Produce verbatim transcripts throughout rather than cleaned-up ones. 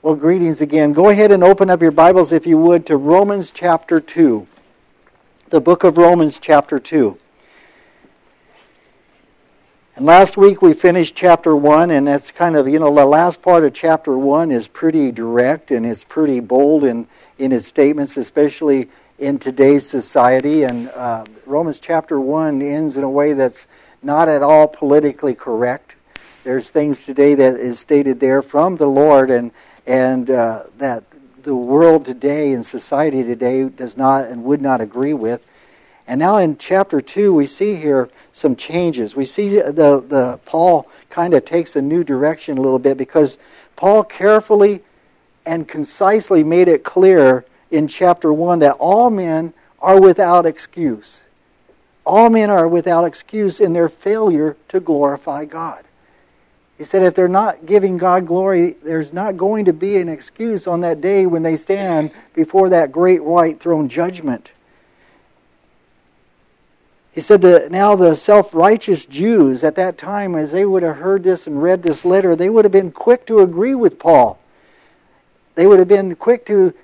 Well, greetings again. Go ahead and open up your Bibles, if you would, to Romans chapter two. The book of Romans chapter two. And last week we finished chapter one, and that's kind of, you know, the last part of chapter one is pretty direct and it's pretty bold in, in its statements, especially in today's society. And uh, Romans chapter one ends in a way that's not at all politically correct. There's things today that is stated there from the Lord, and and uh, that the world today and society today does not and would not agree with. And now in chapter two, we see here some changes. We see the the Paul kind of takes a new direction a little bit, because Paul carefully and concisely made it clear in chapter one that all men are without excuse. All men are without excuse in their failure to glorify God. He said if they're not giving God glory, there's not going to be an excuse on that day when they stand before that great white throne judgment. He said that now the self-righteous Jews at that time, as they would have heard this and read this letter, they would have been quick to agree with Paul. They would have been quick to,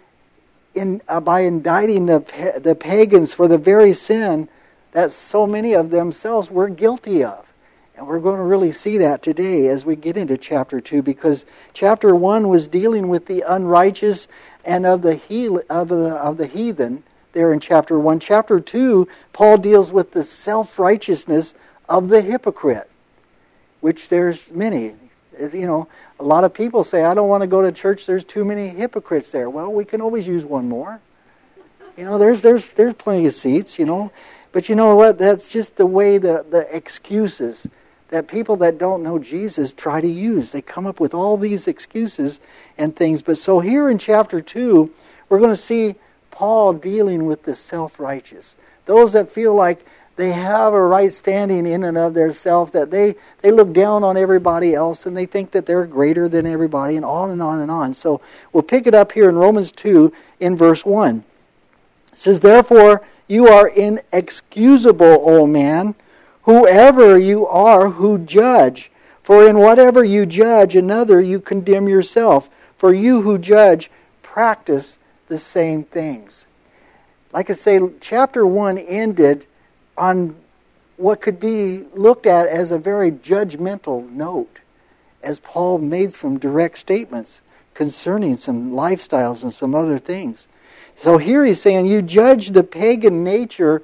in, uh, by indicting the, the pagans for the very sin that so many of themselves were guilty of. And we're going to really see that today as we get into chapter two, because chapter one was dealing with the unrighteous and of the, heal, of the, of the heathen there in chapter one. Chapter two, Paul deals with the self-righteousness of the hypocrite, which there's many. You know, a lot of people say, I don't want to go to church, there's too many hypocrites there. Well, we can always use one more. You know, there's there's there's plenty of seats, you know. But you know what? That's just the way the, the excuses that people that don't know Jesus try to use. They come up with all these excuses and things. But so here in chapter two, we're going to see Paul dealing with the self-righteous. Those that feel like they have a right standing in and of themselves, that they, they look down on everybody else and they think that they're greater than everybody, and on and on and on. So we'll pick it up here in Romans two in verse one. It says, therefore you are inexcusable, O man, whoever you are who judge. For in whatever you judge another, you condemn yourself. For you who judge practice the same things. Like I say, chapter one ended on what could be looked at as a very judgmental note, as Paul made some direct statements concerning some lifestyles and some other things. So here he's saying, you judge the pagan nature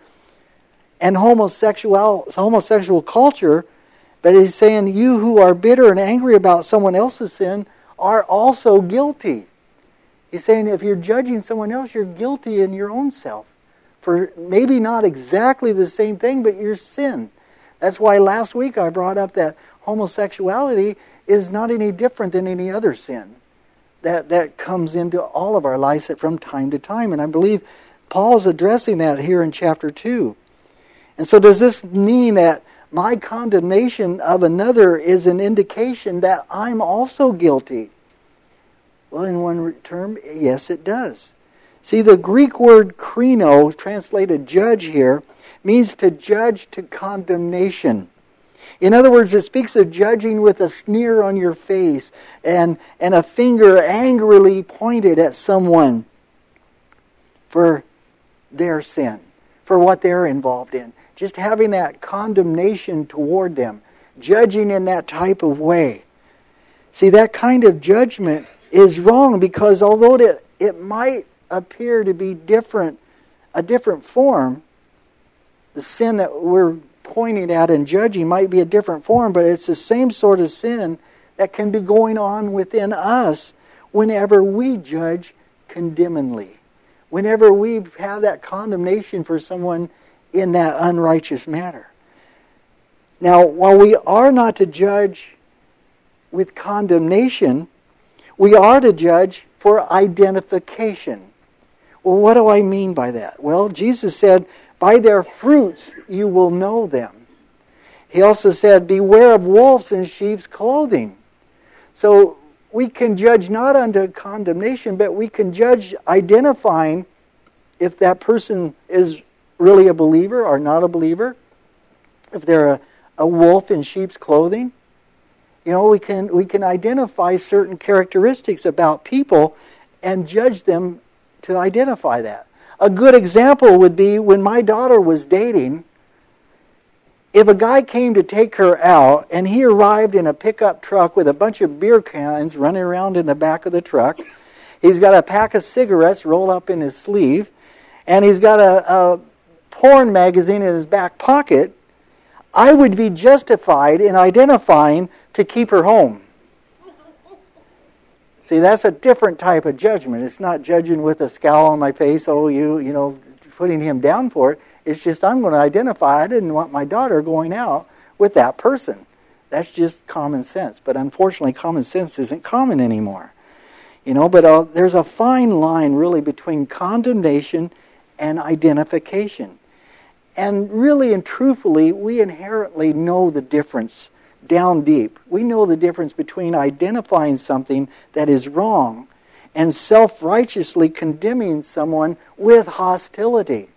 and homosexual homosexual culture, but he's saying you who are bitter and angry about someone else's sin are also guilty. He's saying if you're judging someone else, you're guilty in your own self for maybe not exactly the same thing, but your sin. That's why last week I brought up that homosexuality is not any different than any other sin that, that comes into all of our lives from time to time. And I believe Paul's addressing that here in chapter two. And so does this mean that my condemnation of another is an indication that I'm also guilty? Well, in one term, yes, it does. See, the Greek word krino, translated judge here, means to judge to condemnation. In other words, it speaks of judging with a sneer on your face and, and a finger angrily pointed at someone for their sin, for what they're involved in. Just having that condemnation toward them, judging in that type of way. See, that kind of judgment is wrong, because although it, it might appear to be different, a different form, the sin that we're pointing at and judging might be a different form, but it's the same sort of sin that can be going on within us whenever we judge condemningly. Whenever we have that condemnation for someone in that unrighteous matter. Now, while we are not to judge with condemnation, we are to judge for identification. Well, what do I mean by that? Well, Jesus said, by their fruits you will know them. He also said, beware of wolves in sheep's clothing. So we can judge not unto condemnation, but we can judge identifying if that person is really a believer or not a believer, if they're a, a wolf in sheep's clothing. You know, we can we can identify certain characteristics about people and judge them to identify that. A good example would be when my daughter was dating. If a guy came to take her out and he arrived in a pickup truck with a bunch of beer cans running around in the back of the truck, he's got a pack of cigarettes rolled up in his sleeve, and he's got a, a porn magazine in his back pocket, I would be justified in identifying to keep her home. See, that's a different type of judgment. It's not judging with a scowl on my face, oh, you, you know, putting him down for it. It's just I'm going to identify I didn't want my daughter going out with that person. That's just common sense. But unfortunately, common sense isn't common anymore. You know, but uh, there's a fine line really between condemnation and identification. And really and truthfully, we inherently know the difference down deep. We know the difference between identifying something that is wrong and self-righteously condemning someone with hostility.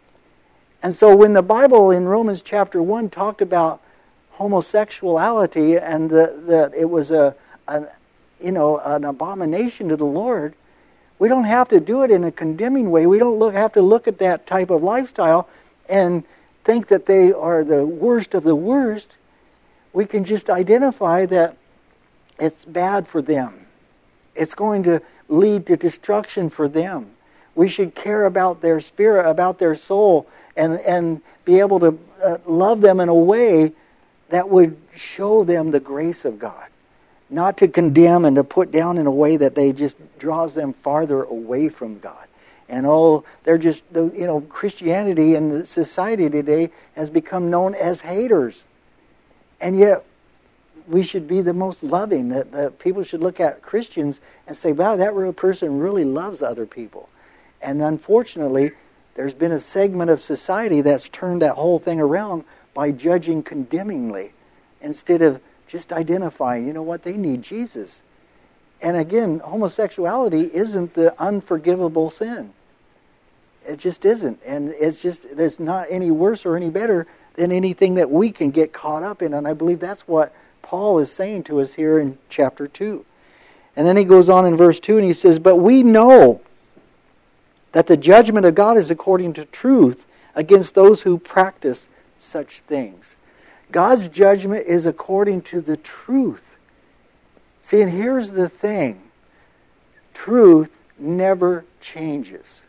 And so when the Bible in Romans chapter one talked about homosexuality and the, the, it was a, a you know an abomination to the Lord, we don't have to do it in a condemning way. We don't look, have to look at that type of lifestyle and think that they are the worst of the worst. We can just identify that it's bad for them. It's going to lead to destruction for them. We should care about their spirit, about their soul, and, and be able to uh, love them in a way that would show them the grace of God. Not to condemn and to put down in a way that they just draws them farther away from God. And oh, they're just, you know, Christianity in the society today has become known as haters. And yet, we should be the most loving. That, that people should look at Christians and say, wow, that real person really loves other people. And unfortunately, there's been a segment of society that's turned that whole thing around by judging condemningly instead of just identifying, you know what, they need Jesus. And again, homosexuality isn't the unforgivable sin. It just isn't. And it's just, there's not any worse or any better than anything that we can get caught up in. And I believe that's what Paul is saying to us here in chapter two. And then he goes on in verse two and he says, but we know that the judgment of God is according to truth against those who practice such things. God's judgment is according to the truth. See, and here's the thing. Truth never changes.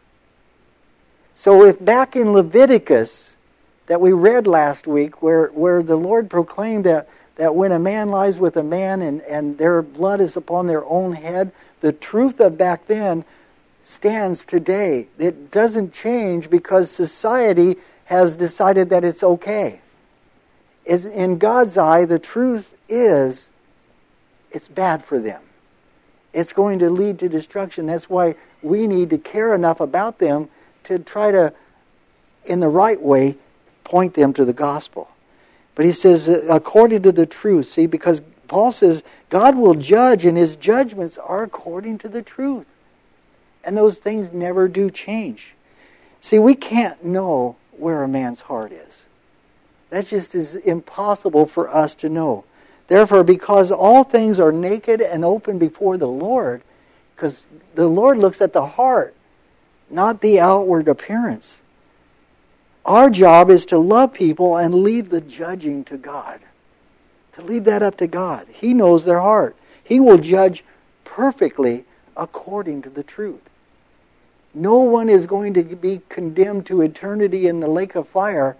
So if back in Leviticus that we read last week, where, where the Lord proclaimed that, that when a man lies with a man and, and their blood is upon their own head, the truth of back then stands today. It doesn't change because society has decided that it's okay. Is in God's eye, the truth is it's bad for them. It's going to lead to destruction. That's why we need to care enough about them to try to, in the right way, point them to the gospel. But he says, according to the truth. See, because Paul says, God will judge and his judgments are according to the truth. And those things never do change. See, we can't know where a man's heart is. That just is impossible for us to know. Therefore, because all things are naked and open before the Lord, because the Lord looks at the heart, not the outward appearance. Our job is to love people and leave the judging to God. To leave that up to God. He knows their heart. He will judge perfectly according to the truth. No one is going to be condemned to eternity in the lake of fire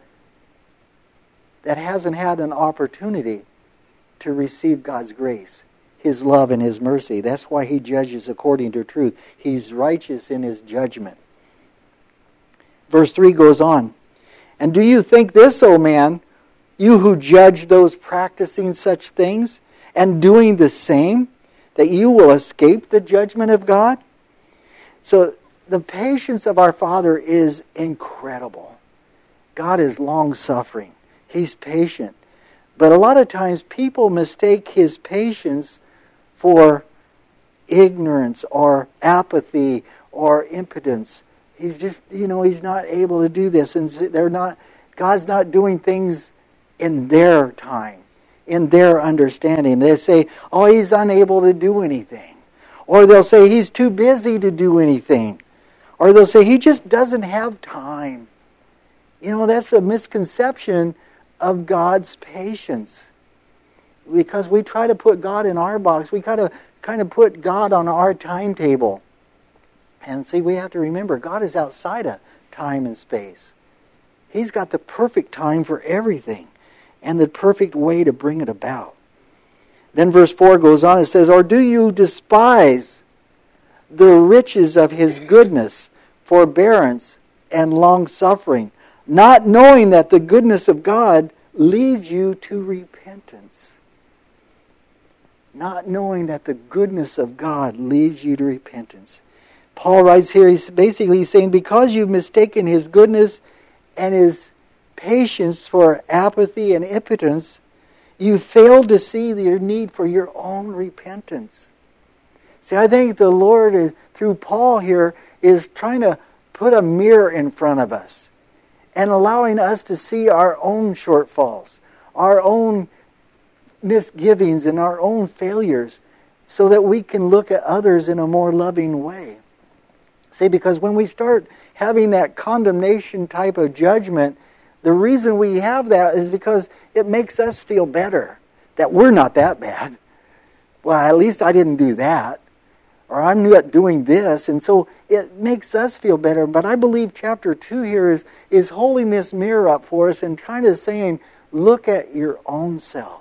that hasn't had an opportunity to receive God's grace, his love and his mercy. That's why he judges according to truth. He's righteous in his judgment. Verse three goes on. And do you think this, O man, you who judge those practicing such things and doing the same, that you will escape the judgment of God? So the patience of our Father is incredible. God is long-suffering. He's patient. But a lot of times people mistake his patience for ignorance or apathy or impotence. He's just, you know, he's not able to do this. And they're not, God's not doing things in their time. in their understanding. They say, oh, he's unable to do anything. Or they'll say he's too busy to do anything. Or they'll say he just doesn't have time. You know, that's a misconception of God's patience. Because we try to put God in our box. We kind of kind of put God on our timetable. And see, we have to remember, God is outside of time and space. He's got the perfect time for everything and the perfect way to bring it about. Then verse four goes on, it says, or do you despise the riches of his goodness, forbearance, and long-suffering, not knowing that the goodness of God leads you to repentance? Not knowing that the goodness of God leads you to repentance. Paul writes here, he's basically saying, because you've mistaken his goodness and his patience for apathy and impotence, you failed to see your need for your own repentance. See, I think the Lord, is, through Paul here, is trying to put a mirror in front of us and allowing us to see our own shortfalls, our own misgivings and our own failures, so that we can look at others in a more loving way. See, because when we start having that condemnation type of judgment, the reason we have that is because it makes us feel better, that we're not that bad. Well, at least I didn't do that, or I'm not doing this, and so it makes us feel better. But I believe chapter two here is, is holding this mirror up for us and kind of saying, look at your own self.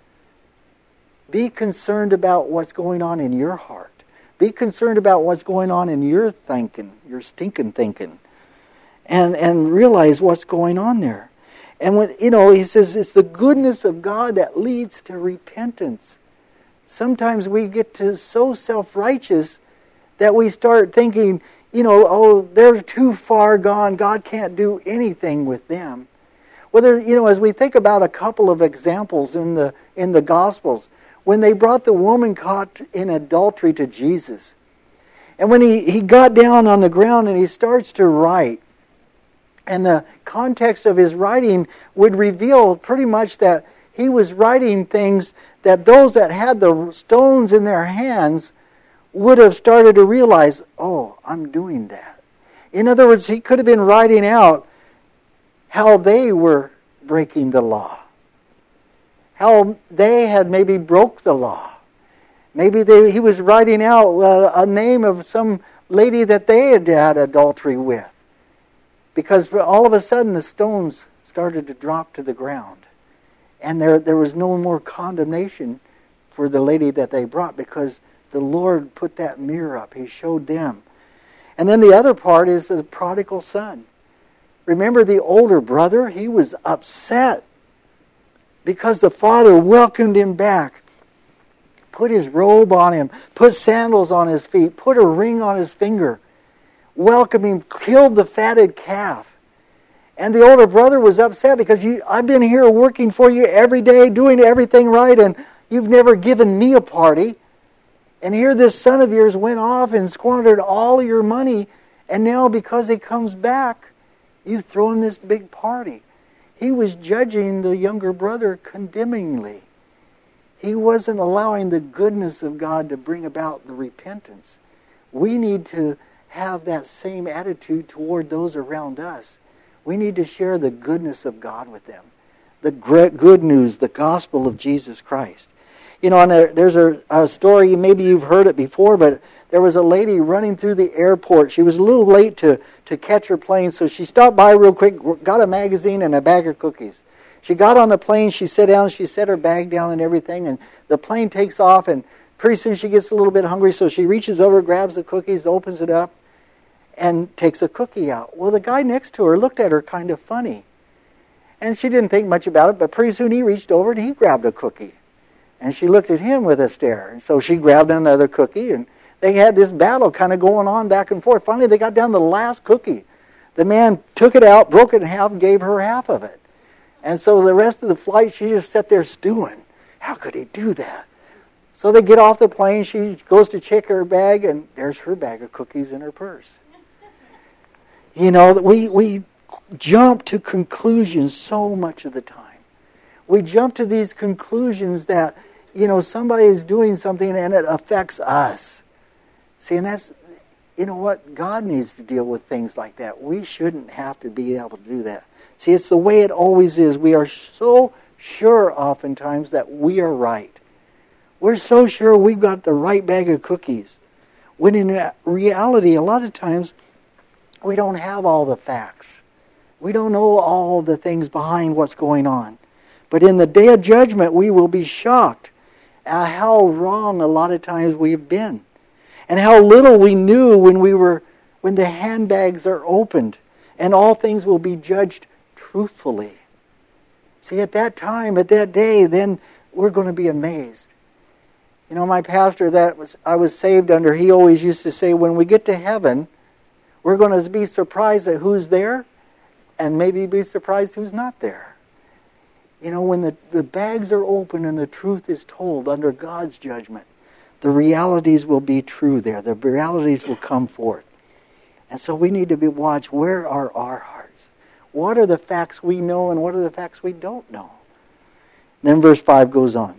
Be concerned about what's going on in your heart. Be concerned about what's going on in your thinking, your stinking thinking. And and realize what's going on there. And when, you know, he says it's the goodness of God that leads to repentance. Sometimes we get to so self-righteous that we start thinking, you know, oh, they're too far gone. God can't do anything with them. Well, there, you know, as we think about a couple of examples in the in the Gospels, when they brought the woman caught in adultery to Jesus, and when he, he got down on the ground and he starts to write, and the context of his writing would reveal pretty much that he was writing things that those that had the stones in their hands would have started to realize, oh, I'm doing that. In other words, he could have been writing out how they were breaking the law. How they had maybe broke the law. Maybe they, he was writing out uh, a name of some lady that they had had adultery with. Because all of a sudden the stones started to drop to the ground. And there, there was no more condemnation for the lady that they brought, because the Lord put that mirror up. He showed them. And then the other part is the prodigal son. Remember the older brother? He was upset because the father welcomed him back, put his robe on him, put sandals on his feet, put a ring on his finger, welcomed him, killed the fatted calf. And the older brother was upset because you, I've been here working for you every day, doing everything right, and you've never given me a party. And here this son of yours went off and squandered all your money, and now because he comes back, you've thrown this big party. He was judging the younger brother condemningly. He wasn't allowing the goodness of God to bring about the repentance. We need to have that same attitude toward those around us. We need to share the goodness of God with them. The good news, the gospel of Jesus Christ. You know, and there, there's a, a story, maybe you've heard it before, but there was a lady running through the airport. She was a little late to, to catch her plane, so she stopped by real quick, got a magazine and a bag of cookies. She got on the plane, she sat down, she set her bag down and everything, and the plane takes off, and pretty soon she gets a little bit hungry, so she reaches over, grabs the cookies, opens it up, and takes a cookie out. Well, the guy next to her looked at her kind of funny. And she didn't think much about it, but pretty soon he reached over and he grabbed a cookie. And she looked at him with a stare. And so she grabbed another cookie, and they had this battle kind of going on back and forth. Finally, they got down to the last cookie. The man took it out, broke it in half, and gave her half of it. And so the rest of the flight, she just sat there stewing. How could he do that? So they get off the plane. She goes to check her bag, and there's her bag of cookies in her purse. You know, we, we jump to conclusions so much of the time. We jump to these conclusions that, you know, somebody is doing something and it affects us. See, and that's, you know what? God needs to deal with things like that. We shouldn't have to be able to do that. See, it's the way it always is. We are so sure oftentimes that we are right. We're so sure we've got the right bag of cookies. When in reality, a lot of times, we don't have all the facts. We don't know all the things behind what's going on. But in the day of judgment, we will be shocked at how wrong a lot of times we've been. And how little we knew when we were, when the handbags are opened. And all things will be judged truthfully. See, at that time, at that day, then we're going to be amazed. You know, my pastor that was I was saved under, he always used to say, when we get to heaven, we're going to be surprised at who's there, and maybe be surprised who's not there. You know, when the, the bags are open and the truth is told under God's judgment, the realities will be true there. The realities will come forth. And so we need to be watched. Where are our hearts? What are the facts we know and what are the facts we don't know? And then verse five goes on.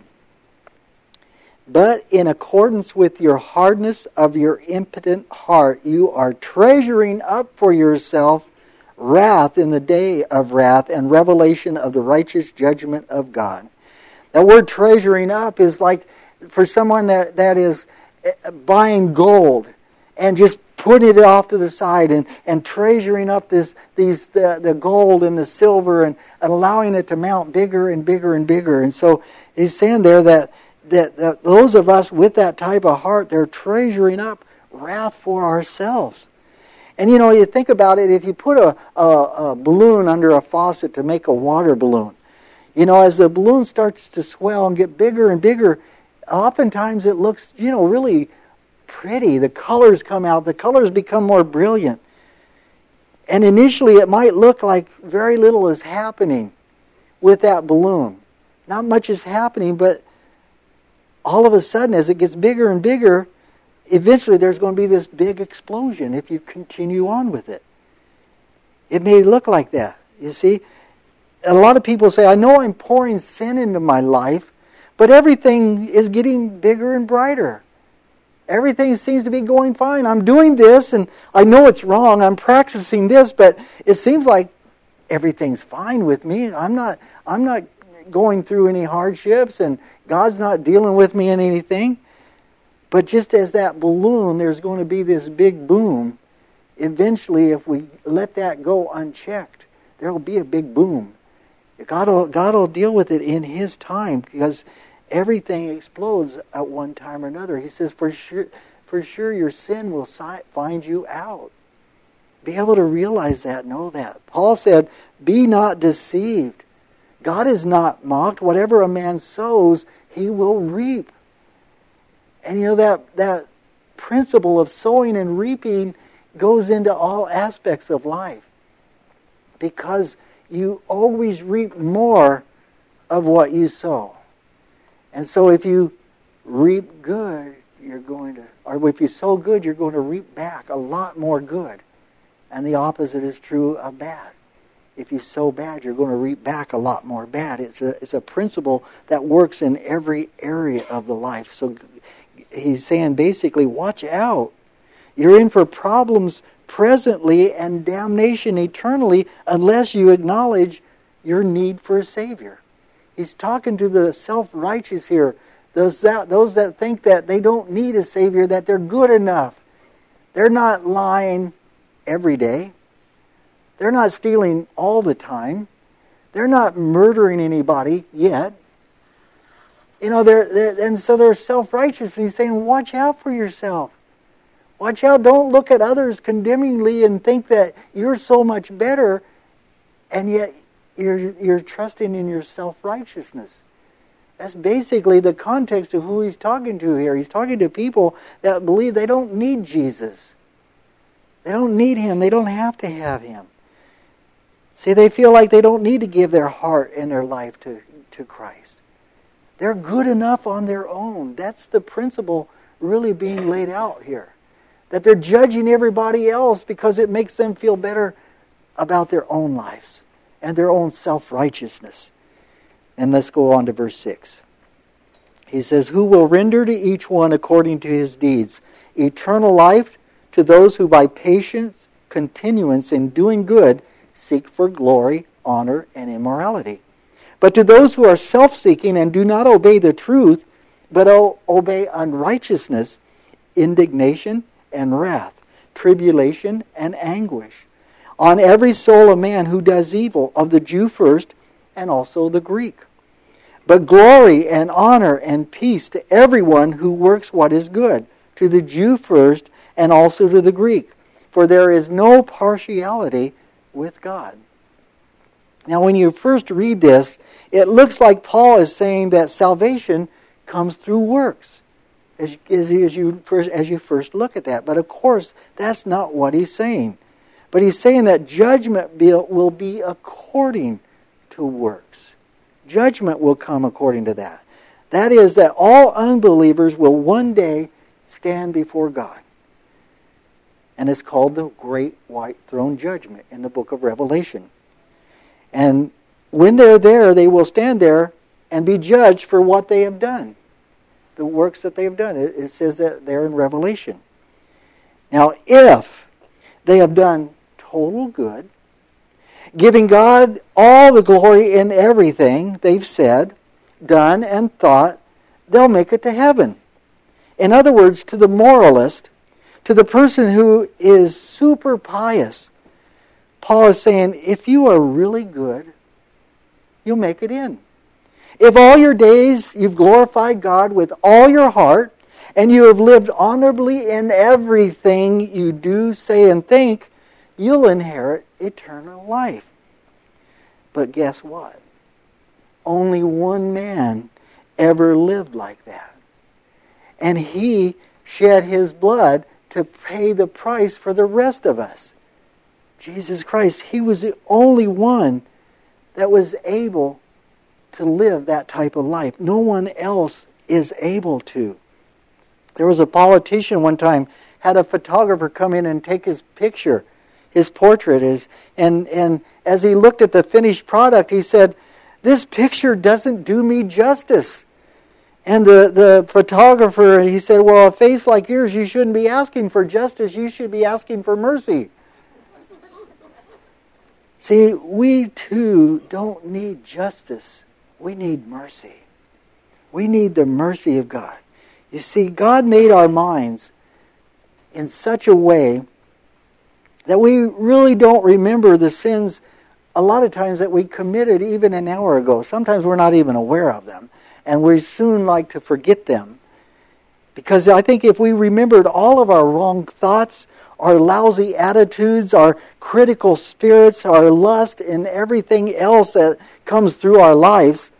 But in accordance with your hardness of your impotent heart, you are treasuring up for yourself wrath in the day of wrath and revelation of the righteous judgment of God. That word treasuring up is like for someone that, that is buying gold and just putting it off to the side and, and treasuring up this these the, the gold and the silver and, and allowing it to mount bigger and bigger and bigger. And so he's saying there that That, that those of us with that type of heart, they're treasuring up wrath for ourselves. And you know, you think about it, if you put a, a, a balloon under a faucet to make a water balloon, you know, as the balloon starts to swell and get bigger and bigger, oftentimes it looks, you know, really pretty. The colors come out, the colors become more brilliant. And initially it might look like very little is happening with that balloon. Not much is happening, but all of a sudden, as it gets bigger and bigger, eventually there's going to be this big explosion if you continue on with it. It may look like that, you see. A lot of people say, I know I'm pouring sin into my life, but everything is getting bigger and brighter. Everything seems to be going fine. I'm doing this, and I know it's wrong. I'm practicing this, but it seems like everything's fine with me. I'm not, I'm not going through any hardships, and God's not dealing with me in anything. But just as that balloon, there's going to be this big boom. Eventually, if we let that go unchecked, there will be a big boom. God will, God will deal with it in His time, because everything explodes at one time or another. He says, for sure, for sure your sin will find you out. Be able to realize that, know that. Paul said, be not deceived. God is not mocked. Whatever a man sows, he will reap. And you know, that, that principle of sowing and reaping goes into all aspects of life. Because you always reap more of what you sow. And so if you reap good, you're going to, or if you sow good, you're going to reap back a lot more good. And the opposite is true of bad. If you sow bad, you're going to reap back a lot more bad. It's a, it's a principle that works in every area of the life. So he's saying basically, watch out. You're in for problems presently and damnation eternally unless you acknowledge your need for a Savior. He's talking to the self-righteous here. Those that, those that think that they don't need a Savior, that they're good enough. They're not lying every day. They're not stealing all the time. They're not murdering anybody yet. You know, they're, they're and so they're self-righteous. And he's saying, watch out for yourself. Watch out. Don't look at others condemningly and think that you're so much better, and yet you're you're trusting in your self-righteousness. That's basically the context of who he's talking to here. He's talking to people that believe they don't need Jesus. They don't need Him. They don't have to have Him. See, they feel like they don't need to give their heart and their life to, to Christ. They're good enough on their own. That's the principle really being laid out here. That they're judging everybody else because it makes them feel better about their own lives and their own self-righteousness. And let's go on to verse six. He says, who will render to each one according to his deeds eternal life to those who by patience, continuance in doing good, seek for glory, honor, and immorality. But to those who are self-seeking and do not obey the truth, but o- obey unrighteousness, indignation and wrath, tribulation and anguish, on every soul of man who does evil, of the Jew first, and also the Greek. But glory and honor and peace to everyone who works what is good, to the Jew first, and also to the Greek. For there is no partiality with God. Now when you first read this, it looks like Paul is saying that salvation comes through works, as, as, as, you first, as you first look at that. But of course, that's not what he's saying. But he's saying that judgment will be according to works. Judgment will come according to that. That is that all unbelievers will one day stand before God. And it's called the Great White Throne Judgment in the book of Revelation. And when they're there, they will stand there and be judged for what they have done. The works that they have done. It, it says that there in Revelation. Now, if they have done total good, giving God all the glory in everything they've said, done, and thought, they'll make it to heaven. In other words, to the moralist, to the person who is super pious, Paul is saying, if you are really good, you'll make it in. If all your days you've glorified God with all your heart, and you have lived honorably in everything you do, say, and think, you'll inherit eternal life. But guess what? Only one man ever lived like that. And he shed his blood to pay the price for the rest of us. Jesus Christ, he was the only one that was able to live that type of life. No one else is able to. There was a politician one time, had a photographer come in and take his picture, his portrait is, and, and as he looked at the finished product, he said, this picture doesn't do me justice. And the, the photographer, he said, well, a face like yours, you shouldn't be asking for justice, you should be asking for mercy. See, we too don't need justice. We need mercy. We need the mercy of God. You see, God made our minds in such a way that we really don't remember the sins a lot of times that we committed even an hour ago. Sometimes we're not even aware of them, and we soon like to forget them. Because I think if we remembered all of our wrong thoughts, our lousy attitudes, our critical spirits, our lust, and everything else that comes through our lives,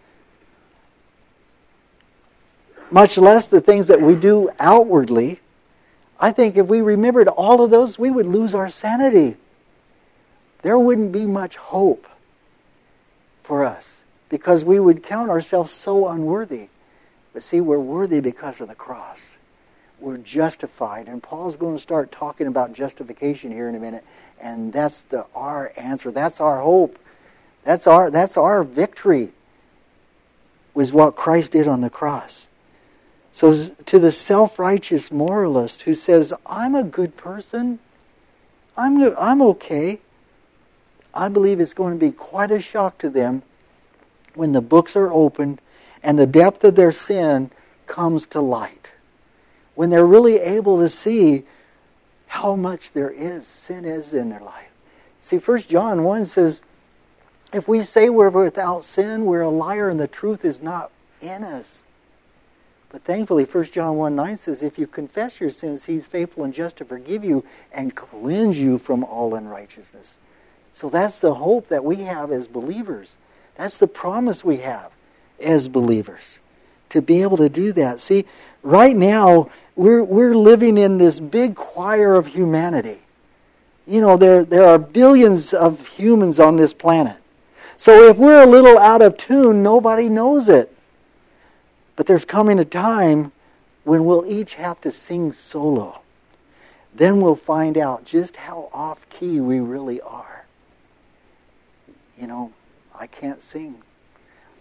much less the things that we do outwardly, I think if we remembered all of those, we would lose our sanity. There wouldn't be much hope for us because we would count ourselves so unworthy. But see, we're worthy because of the cross. We're justified. And Paul's going to start talking about justification here in a minute. And that's the our answer. That's our hope. That's our, that's our victory, was what Christ did on the cross. So to the self-righteous moralist who says, I'm a good person, I'm, I'm okay, I believe it's going to be quite a shock to them when the books are opened and the depth of their sin comes to light. When they're really able to see how much there is, sin is in their life. See, First John one says, if we say we're without sin, we're a liar and the truth is not in us. But thankfully, First John one nine says, if you confess your sins, He's faithful and just to forgive you and cleanse you from all unrighteousness. So that's the hope that we have as believers. That's the promise we have as believers, to be able to do that. See, right now, we're we're living in this big choir of humanity. You know, there, there are billions of humans on this planet. So if we're a little out of tune, nobody knows it. But there's coming a time when we'll each have to sing solo. Then we'll find out just how off-key we really are. You know, I can't sing.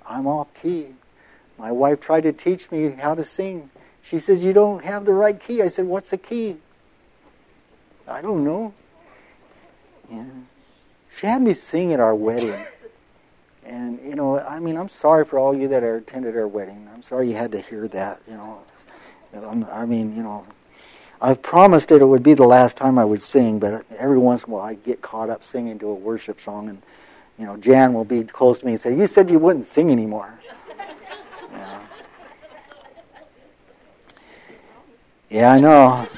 I'm off key. My wife tried to teach me how to sing. She says, you don't have the right key. I said, what's a key? I don't know. Yeah. She had me sing at our wedding. And, you know, I mean, I'm sorry for all you that are attended our wedding. I'm sorry you had to hear that, you know. I mean, you know, I promised that it would be the last time I would sing, but every once in a while I get caught up singing to a worship song, and, you know, Jan will be close to me and say, you said you wouldn't sing anymore. Yeah, yeah I know.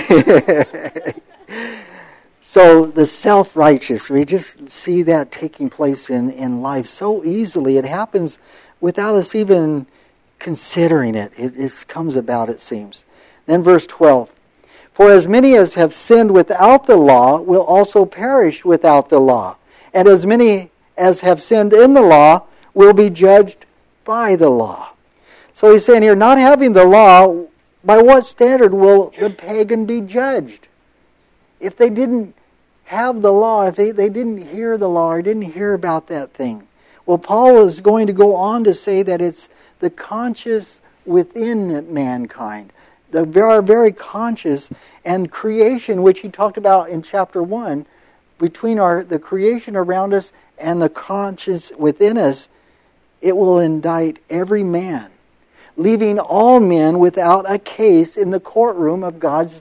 So the self-righteous, we just see that taking place in, in life so easily. It happens without us even considering it. It, it comes about, it seems. Then verse twelve. For as many as have sinned without the law will also perish without the law. And as many as have sinned in the law will be judged by the law. So he's saying here, not having the law, by what standard will the pagan be judged? If they didn't have the law, if they, they didn't hear the law or didn't hear about that thing. Well, Paul is going to go on to say that it's the conscious within mankind. The very, very conscious, and creation, which he talked about in chapter one, between our the creation around us and the conscious within us, it will indict every man, leaving all men without a case in the courtroom of God's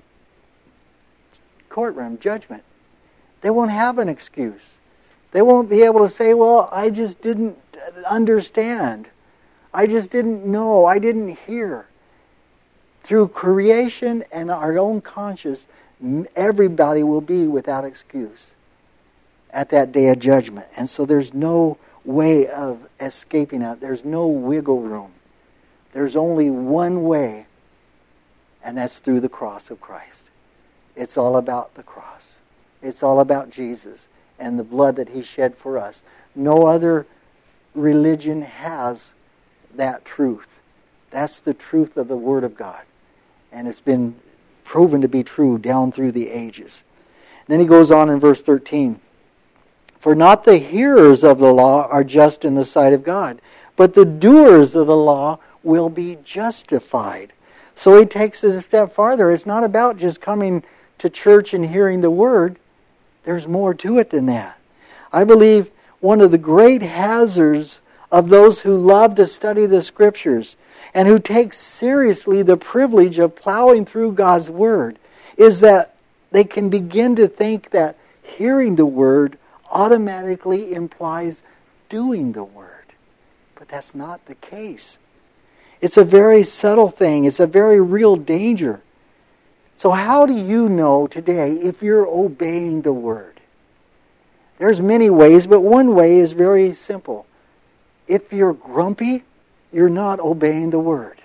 courtroom judgment. They won't have an excuse. They won't be able to say, well, I just didn't understand. I just didn't know. I didn't hear. Through creation and our own conscience, everybody will be without excuse at that day of judgment. And so there's no way of escaping that. There's no wiggle room. There's only one way, and that's through the cross of Christ. It's all about the cross. It's all about Jesus and the blood that He shed for us. No other religion has that truth. That's the truth of the Word of God. And it's been proven to be true down through the ages. Then he goes on in verse thirteen. For not the hearers of the law are just in the sight of God, but the doers of the law will be justified. So he takes it a step farther. It's not about just coming to church and hearing the Word. There's more to it than that. I believe one of the great hazards of those who love to study the Scriptures and who take seriously the privilege of plowing through God's Word is that they can begin to think that hearing the Word automatically implies doing the Word. But that's not the case. It's a very subtle thing. It's a very real danger. So how do you know today if you're obeying the Word? There's many ways, but one way is very simple. If you're grumpy, you're not obeying the Word.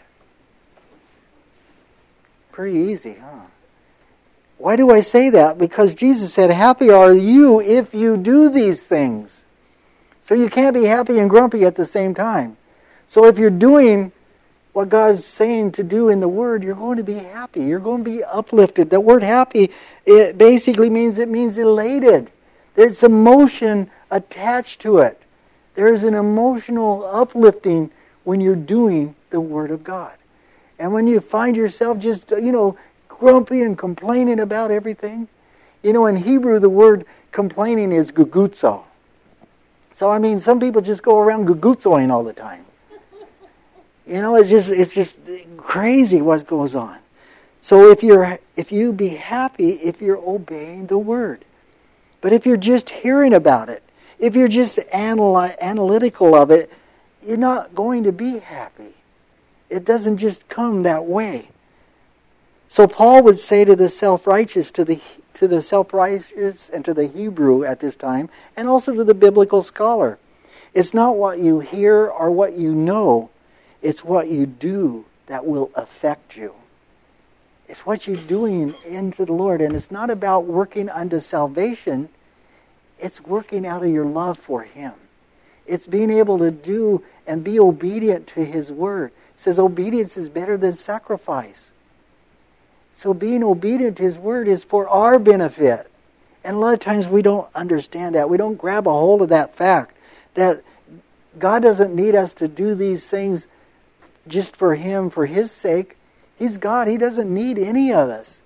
Pretty easy, huh? Why do I say that? Because Jesus said, happy are you if you do these things. So you can't be happy and grumpy at the same time. So if you're doing what God's saying to do in the Word, you're going to be happy. You're going to be uplifted. The word happy, it basically means, it means elated. There's emotion attached to it. There's an emotional uplifting when you're doing the Word of God. And when you find yourself just, you know, grumpy and complaining about everything. You know, in Hebrew, the word complaining is gugutzo. So, I mean, some people just go around gugutzoing all the time. You know, it's just it's just crazy what goes on. So if you're if you be happy if you're obeying the Word. But if you're just hearing about it, if you're just analy- analytical of it, you're not going to be happy. It doesn't just come that way. So Paul would say to the self-righteous, to the to the self-righteous and to the Hebrew at this time, and also to the biblical scholar, it's not what you hear or what you know, it's what you do that will affect you. It's what you're doing into the Lord, and it's not about working unto salvation, it's working out of your love for Him. It's being able to do and be obedient to His Word. It says obedience is better than sacrifice. So being obedient to His Word is for our benefit. And a lot of times we don't understand that. We don't grab a hold of that fact that God doesn't need us to do these things just for Him, for His sake. He's God. He doesn't need any of us.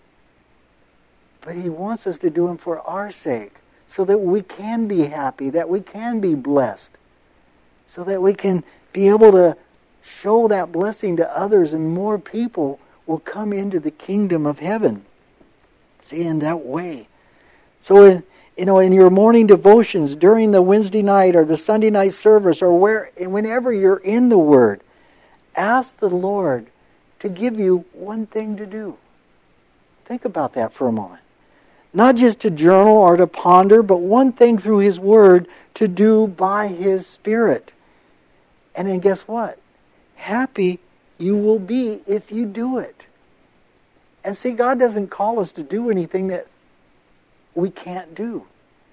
But He wants us to do them for our sake, so that we can be happy, that we can be blessed, so that we can be able to show that blessing to others, and more people will come into the kingdom of heaven. See, in that way. So, in, you know, in your morning devotions, during the Wednesday night or the Sunday night service, or where, whenever you're in the Word, ask the Lord to give you one thing to do. Think about that for a moment. Not just to journal or to ponder, but one thing through His Word to do by His Spirit. And then guess what? Happy you will be if you do it. And see, God doesn't call us to do anything that we can't do.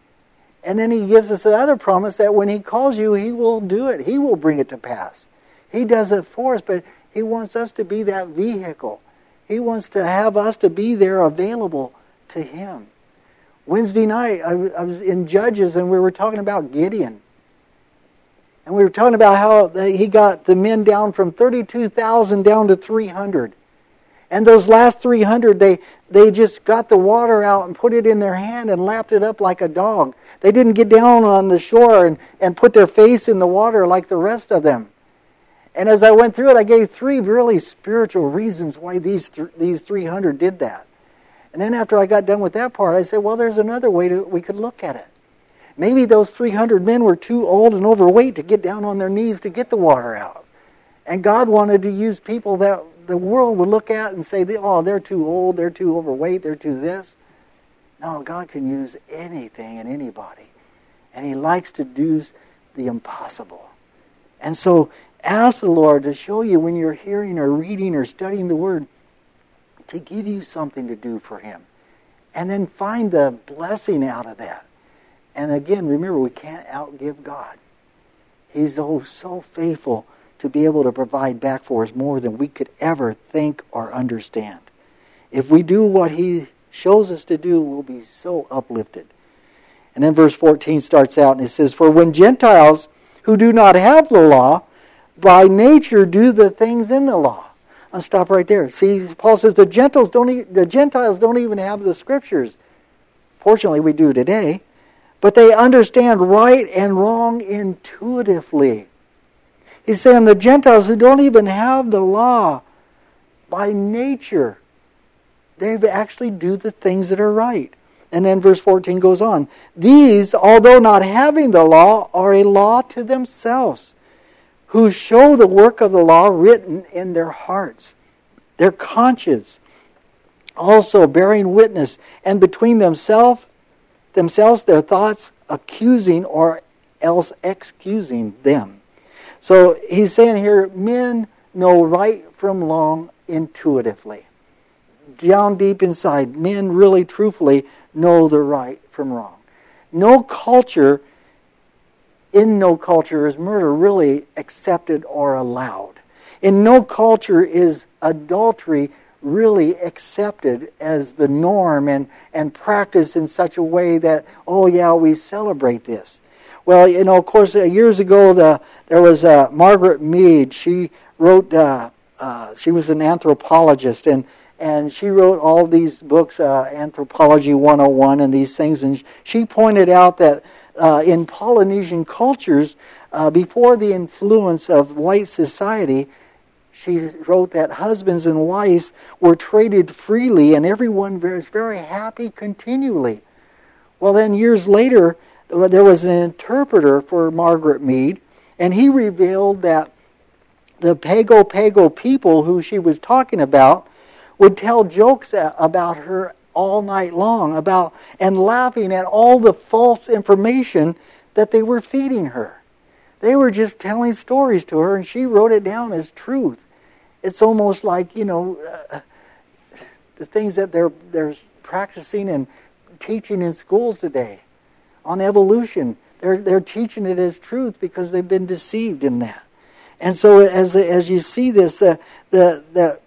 And then He gives us the other promise that when He calls you, He will do it. He will bring it to pass. He does it for us, but He wants us to be that vehicle. He wants to have us to be there available to Him. Wednesday night, I was in Judges, and we were talking about Gideon. And we were talking about how he got the men down from thirty-two thousand down to three hundred. And those last three hundred, they, they just got the water out and put it in their hand and lapped it up like a dog. They didn't get down on the shore and, and put their face in the water like the rest of them. And as I went through it, I gave three really spiritual reasons why these th- these three hundred did that. And then after I got done with that part, I said, well, there's another way to, we could look at it. Maybe those three hundred men were too old and overweight to get down on their knees to get the water out. And God wanted to use people that the world would look at and say, oh, they're too old, they're too overweight, they're too this. No, God can use anything and anybody. And He likes to do the impossible. And so ask the Lord to show you when you're hearing or reading or studying the Word, to give you something to do for Him. And then find the blessing out of that. And again, remember, we can't outgive God. He's oh so faithful to be able to provide back for us more than we could ever think or understand. If we do what He shows us to do, we'll be so uplifted. And then verse fourteen starts out and it says, for when Gentiles who do not have the law, by nature do the things in the law. I'll stop right there. See, Paul says the Gentiles don't e- the Gentiles don't even have the Scriptures. Fortunately, we do today. But they understand right and wrong intuitively. He's saying the Gentiles who don't even have the law, by nature, they actually do the things that are right. And then verse fourteen goes on. These, although not having the law, are a law to themselves, who show the work of the law written in their hearts, their conscience, also bearing witness, and between themselves, themselves their thoughts accusing or else excusing them. So he's saying here, men know right from wrong intuitively. Down deep inside, men really truthfully know the right from wrong. No culture, in no culture is murder really accepted or allowed. In no culture is adultery really accepted as the norm and, and practiced in such a way that, oh yeah, we celebrate this. Well, you know, of course, uh, years ago, the, there was uh, Margaret Mead. She wrote, uh, uh, she was an anthropologist, and, and she wrote all these books, uh, Anthropology one oh one and these things, and she pointed out that uh, in Polynesian cultures, uh, before the influence of white society, she wrote that husbands and wives were traded freely and everyone was very happy continually. Well, then years later, there was an interpreter for Margaret Mead, and he revealed that the Pago Pago people who she was talking about would tell jokes about her all night long, about and laughing at all the false information that they were feeding her. They were just telling stories to her, and she wrote it down as truth. It's almost like, you know, uh, the things that they're they're practicing and teaching in schools today on evolution. They're they're teaching it as truth because they've been deceived in that. And so as as you see this, uh, the the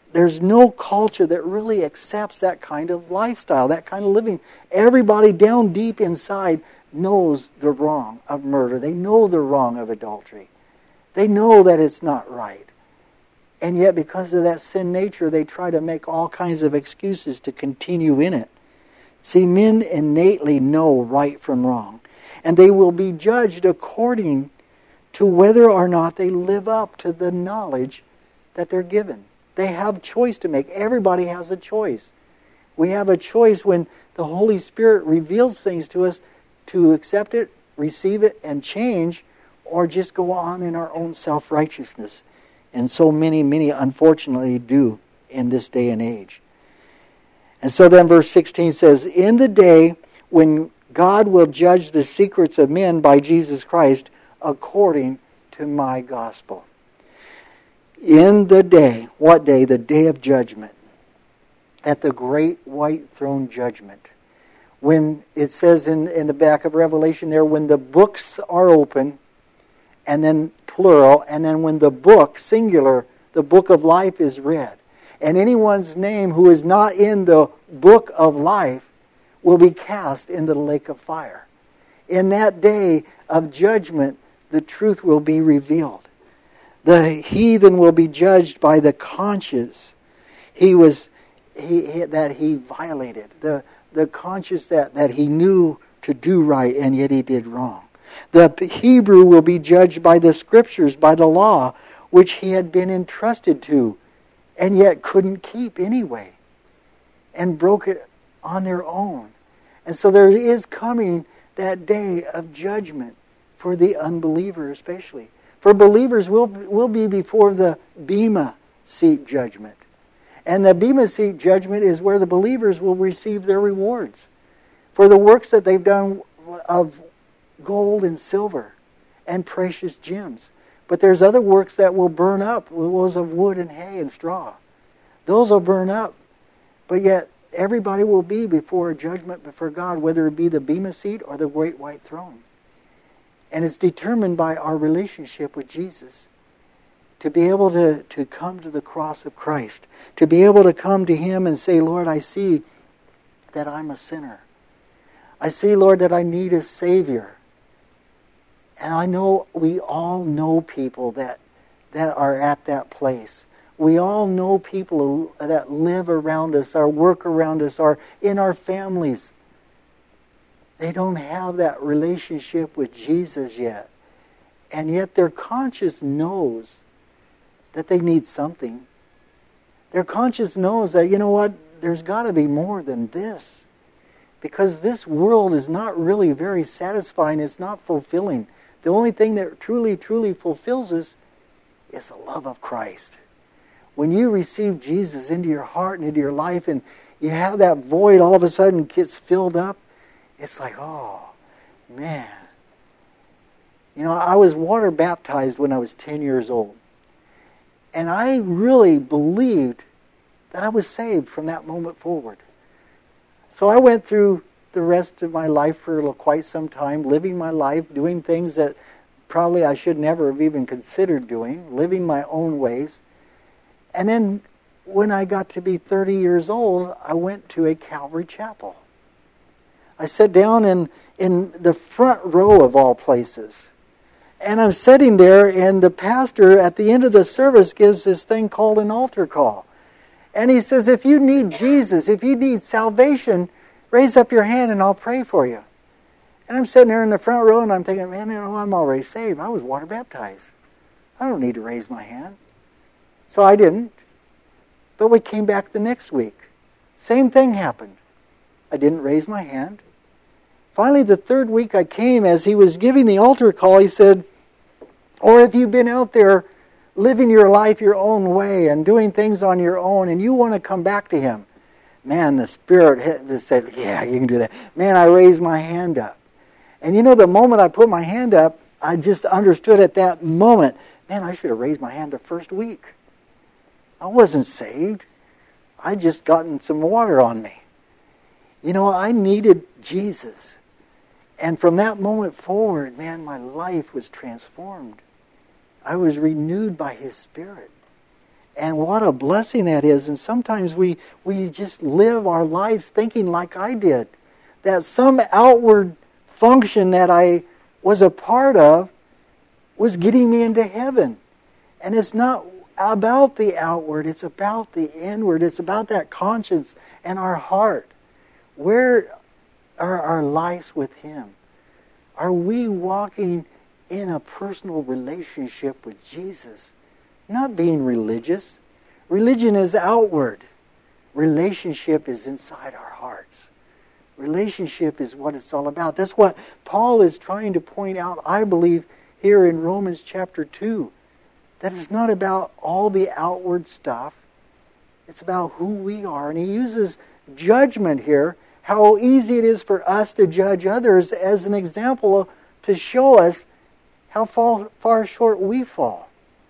there's no culture that really accepts that kind of lifestyle, that kind of living. Everybody down deep inside knows the wrong of murder. They know the wrong of adultery. They know that it's not right. And yet because of that sin nature, they try to make all kinds of excuses to continue in it. See, men innately know right from wrong. And they will be judged according to whether or not they live up to the knowledge that they're given. They have choice to make. Everybody has a choice. We have a choice when the Holy Spirit reveals things to us to accept it, receive it, and change, or just go on in our own self-righteousness. And so many, many unfortunately do in this day and age. And so then verse sixteen says, in the day when God will judge the secrets of men by Jesus Christ according to my gospel. In the day, what day? The day of judgment. At the great white throne judgment. When it says in, in the back of Revelation there, when the books are open, and then plural, and then when the book, singular, the book of life is read. And anyone's name who is not in the book of life will be cast into the lake of fire. In that day of judgment, the truth will be revealed. The heathen will be judged by the conscience he was he, he that he violated, the the conscience that, that he knew to do right and yet he did wrong. The Hebrew will be judged by the scriptures, by the law, which he had been entrusted to and yet couldn't keep anyway, and broke it on their own. And so there is coming that day of judgment for the unbeliever especially. For believers, we'll, we'll be before the Bema seat judgment. And the Bema seat judgment is where the believers will receive their rewards for the works that they've done of gold and silver and precious gems. But there's other works that will burn up, those of wood and hay and straw. Those will burn up. But yet, everybody will be before a judgment before God, whether it be the Bema seat or the great white throne. And it's determined by our relationship with Jesus. To be able to, to come to the cross of Christ. To be able to come to Him and say, Lord, I see that I'm a sinner. I see, Lord, that I need a Savior. And I know we all know people that, that are at that place. We all know people that live around us, or work around us, or in our families. They don't have that relationship with Jesus yet. And yet their conscience knows that they need something. Their conscience knows that, you know what, there's got to be more than this. Because this world is not really very satisfying. It's not fulfilling. The only thing that truly, truly fulfills us is the love of Christ. When you receive Jesus into your heart and into your life, and you have that void all of a sudden gets filled up, it's like, oh, man. You know, I was water baptized when I was ten years old. And I really believed that I was saved from that moment forward. So I went through the rest of my life for quite some time, living my life, doing things that probably I should never have even considered doing, living my own ways. And then when I got to be thirty years old, I went to a Calvary chapel. I sat down in, in the front row of all places. And I'm sitting there, and the pastor at the end of the service gives this thing called an altar call. And he says, if you need Jesus, if you need salvation, raise up your hand and I'll pray for you. And I'm sitting there in the front row and I'm thinking, man, you know, I'm already saved. I was water baptized. I don't need to raise my hand. So I didn't. But we came back the next week. Same thing happened. I didn't raise my hand. Finally, the third week I came, as he was giving the altar call, he said, or if you've been out there living your life your own way and doing things on your own and you want to come back to Him, man, the Spirit hit, said, yeah, you can do that. Man, I raised my hand up. And you know, the moment I put my hand up, I just understood at that moment, man, I should have raised my hand the first week. I wasn't saved. I'd just gotten some water on me. You know, I needed Jesus. And from that moment forward, man, my life was transformed. I was renewed by His Spirit. And what a blessing that is. And sometimes we, we just live our lives thinking like I did, that some outward function that I was a part of was getting me into heaven. And it's not about the outward, it's about the inward. It's about that conscience and our heart. Where are our lives with Him? Are we walking in a personal relationship with Jesus? Not being religious. Religion is outward. Relationship is inside our hearts. Relationship is what it's all about. That's what Paul is trying to point out, I believe, here in Romans chapter two. That it's not about all the outward stuff. It's about who we are. And he uses judgment here, how easy it is for us to judge others, as an example to show us how far, far short we fall.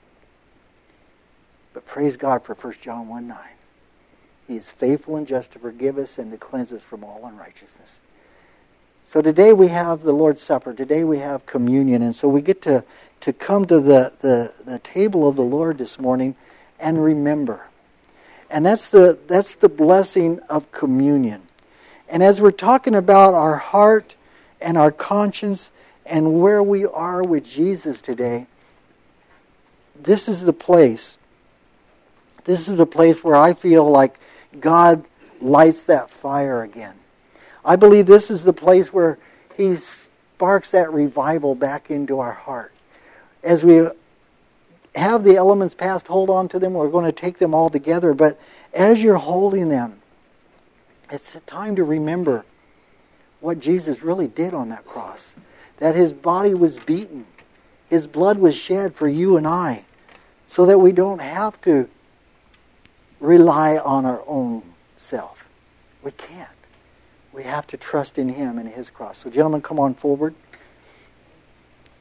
But praise God for First John one nine. He is faithful and just to forgive us and to cleanse us from all unrighteousness. So today we have the Lord's Supper. Today we have communion. And so we get to, to come to the, the, the table of the Lord this morning and remember. And that's the, that's the blessing of communion. And as we're talking about our heart and our conscience and where we are with Jesus today, this is the place. This is the place where I feel like God lights that fire again. I believe this is the place where He sparks that revival back into our heart. As we have the elements passed, hold on to them. We're going to take them all together. But as you're holding them, it's a time to remember what Jesus really did on that cross. That His body was beaten. His blood was shed for you and I, so that we don't have to rely on our own self. We can't. We have to trust in Him and His cross. So gentlemen, come on forward.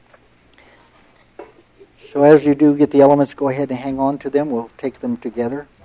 So as you do get the elements, go ahead and hang on to them. We'll take them together.